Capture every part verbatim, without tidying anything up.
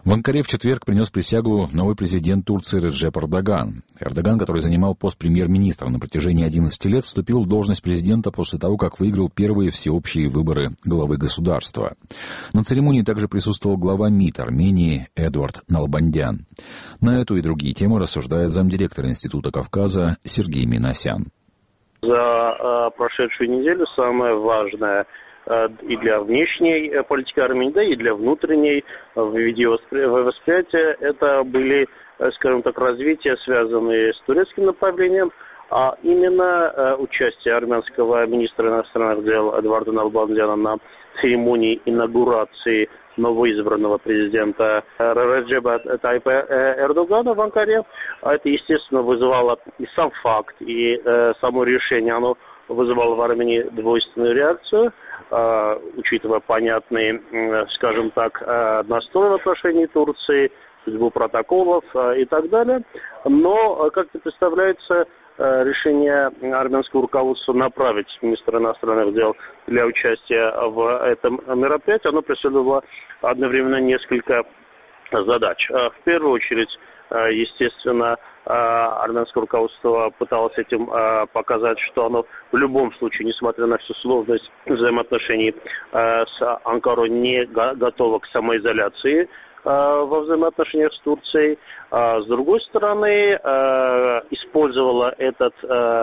В Анкаре в четверг принес присягу новый президент Турции Реджеп Эрдоган. Эрдоган, который занимал пост премьер-министра на протяжении одиннадцати лет, вступил в должность президента после того, как выиграл первые всеобщие выборы главы государства. На церемонии также присутствовал глава МИД Армении Эдуард Налбандян. На эту и другие темы рассуждает замдиректора Института Кавказа Сергей Минасян. За э, прошедшую неделю самое важное и для внешней политики Армении, да и для внутренней в виде восприятия, это были, скажем так, развития, связанные с турецким направлением, а именно участие армянского министра иностранных дел Эдуарда Налбандяна на церемонии инаугурации новоизбранного президента Реджепа Тайипа Эрдогана в Анкаре. Это, естественно, вызывало и сам факт, и э, само решение, оно вызывало в Армении двойственную реакцию, э, учитывая понятный, э, скажем так, э, настрой в отношении Турции, судьбу протоколов э, и так далее. Но, как-то представляется, э, решение армянского руководства направить министра иностранных дел для участия в этом мероприятии, оно преследовало одновременно несколько задач. В первую очередь, естественно, армянское руководство пыталось этим показать, что оно в любом случае, несмотря на всю сложность взаимоотношений с Анкарой, не готово к самоизоляции во взаимоотношениях с Турцией. С другой стороны, использовала этот,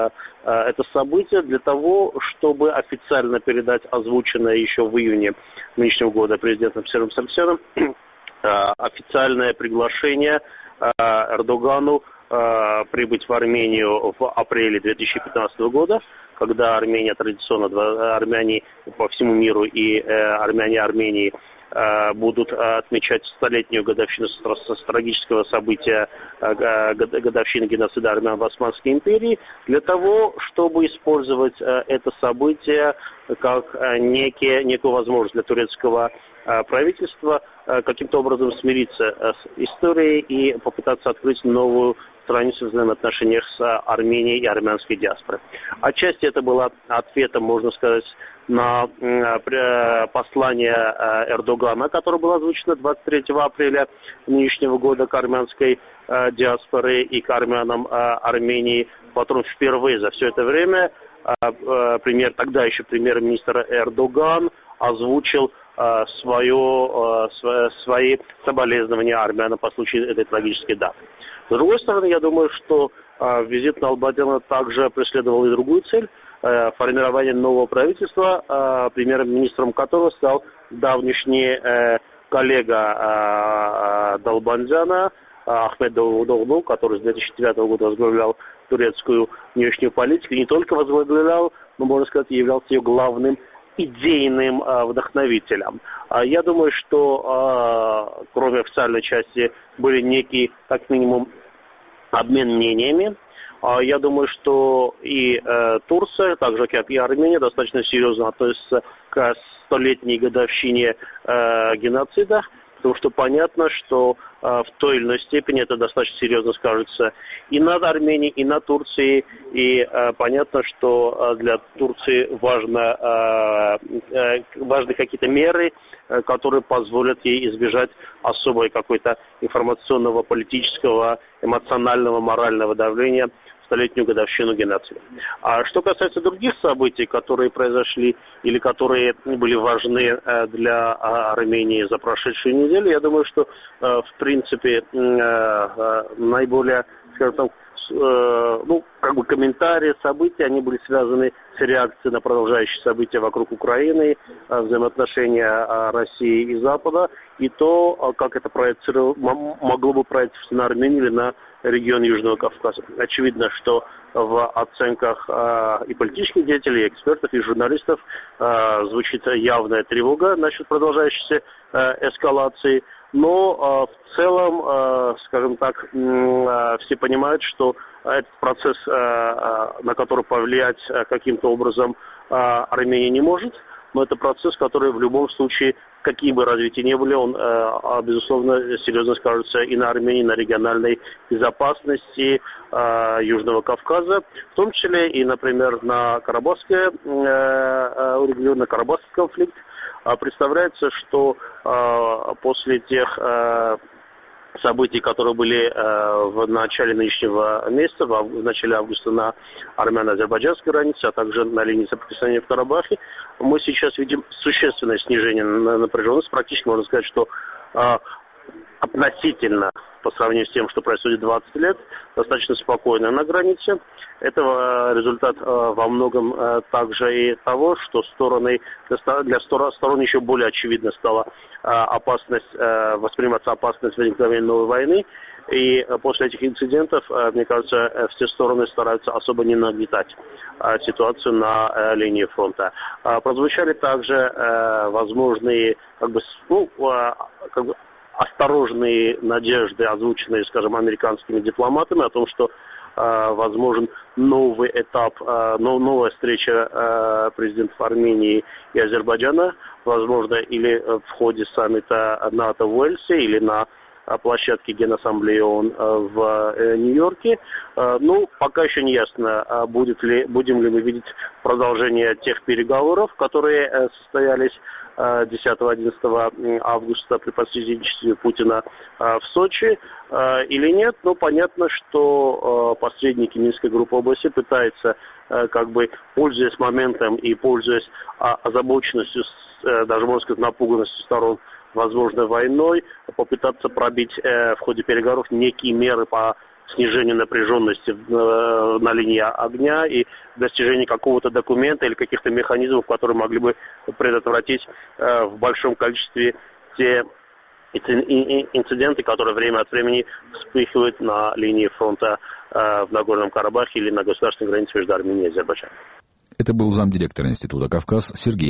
это событие для того, чтобы официально передать озвученное еще в июне нынешнего года президентом Сером Саркисяном официальное приглашение Эрдогану прибыть в Армению в апреле две тысячи пятнадцатого года, когда Армения традиционно, армяне по всему миру и армяне Армении будут отмечать столетнюю годовщину трагического события, годовщины геноцида армян в Османской империи, для того, чтобы использовать это событие как некие, некую возможность для турецкого правительства каким-то образом смириться с историей и попытаться открыть новую страницу в взаимоотношениях с Арменией и армянской диаспорой. Отчасти это было ответом, можно сказать, на послание Эрдогана, которое было озвучено двадцать третьего апреля нынешнего года к армянской диаспоре и к армянам Армении. Потом впервые за все это время премьер, тогда еще премьер-министр Эрдоган озвучил свое, свои соболезнования армянам по случаю этой трагической даты. С другой стороны, я думаю, что визит Налбандяна также преследовал и другую цель – формирование нового правительства, премьер-министром которого стал давнишний коллега Налбандяна Ахмед Давудоглу, который с две тысячи девятого года возглавлял турецкую внешнюю политику, не только возглавлял, но, можно сказать, являлся ее главным идейным вдохновителем. Я думаю, что кроме официальной части были некие, как минимум, обмен мнениями. Я думаю, что и э, Турция, так же как и Армения, достаточно серьезно относятся к столетней годовщине э, геноцида, потому что понятно, что э, в той или иной степени это достаточно серьезно скажется и над Арменией, и над Турцией, и э, понятно, что э, для Турции важно, э, э, важны какие-то меры, э, которые позволят ей избежать особой какой-то информационного, политического, эмоционального, морального давления столетнюю годовщину геноцида. А что касается других событий, которые произошли или которые были важны для Армении за прошедшую неделю, я думаю, что в принципе наиболее, скажем так, ну, как бы комментарии, события, они были связаны с реакцией на продолжающие события вокруг Украины, взаимоотношения России и Запада, и то, как это проецировало, могло бы проецироваться на Армению или на регион Южного Кавказа. Очевидно, что в оценках и политических деятелей, и экспертов, и журналистов звучит явная тревога насчет продолжающейся эскалации. Но в целом, скажем так, все понимают, что этот процесс, на который повлиять каким-то образом Армения не может, но это процесс, который в любом случае, какие бы развития ни были, он, безусловно, серьезно скажется и на Армении, и на региональной безопасности Южного Кавказа, в том числе и, например, на Карабахское, урегулированный Карабахский конфликт, Представляется, что после тех событий, которые были э, в начале нынешнего месяца, в, в начале августа на армяно-азербайджанской границе, а также на линии соприкосновения в Карабахе, мы сейчас видим существенное снижение напряженности. Практически можно сказать, что э, относительно по сравнению с тем, что происходит двадцать лет, достаточно спокойно на границе. Это э, результат э, во многом э, также и того, что стороны, для, для сторон еще более очевидно стала э, опасность, э, восприниматься опасность возникновения новой войны. И э, после этих инцидентов, э, мне кажется, э, все стороны стараются особо не нагнетать э, ситуацию на э, линии фронта. Э, прозвучали также э, возможные, как бы, ну, э, как бы, осторожные надежды, озвученные, скажем, американскими дипломатами, о том, что э, возможен новый этап, э, новая встреча э, президентов Армении и Азербайджана, возможно, или в ходе саммита НАТО в Уэльсе, или на э, площадке Генассамблеи ООН э, в э, Нью-Йорке. Э, ну, пока еще не ясно, э, будет ли, будем ли мы видеть продолжение тех переговоров, которые э, состоялись десятого-одиннадцатого августа при посредничестве Путина в Сочи или нет, но понятно, что посредники Минской группы ОБСЕ пытаются, как бы, пользуясь моментом и пользуясь озабоченностью, даже, можно сказать, напуганностью сторон возможной войной, попытаться пробить в ходе переговоров некие меры по снижению напряженности на линии огня и достижению какого-то документа или каких-то механизмов, которые могли бы предотвратить в большом количестве те инциденты, которые время от времени вспыхивают на линии фронта в Нагорном Карабахе или на государственной границе между Арменией и Азербайджаном. Это был замдиректора Института «Кавказ» Сергей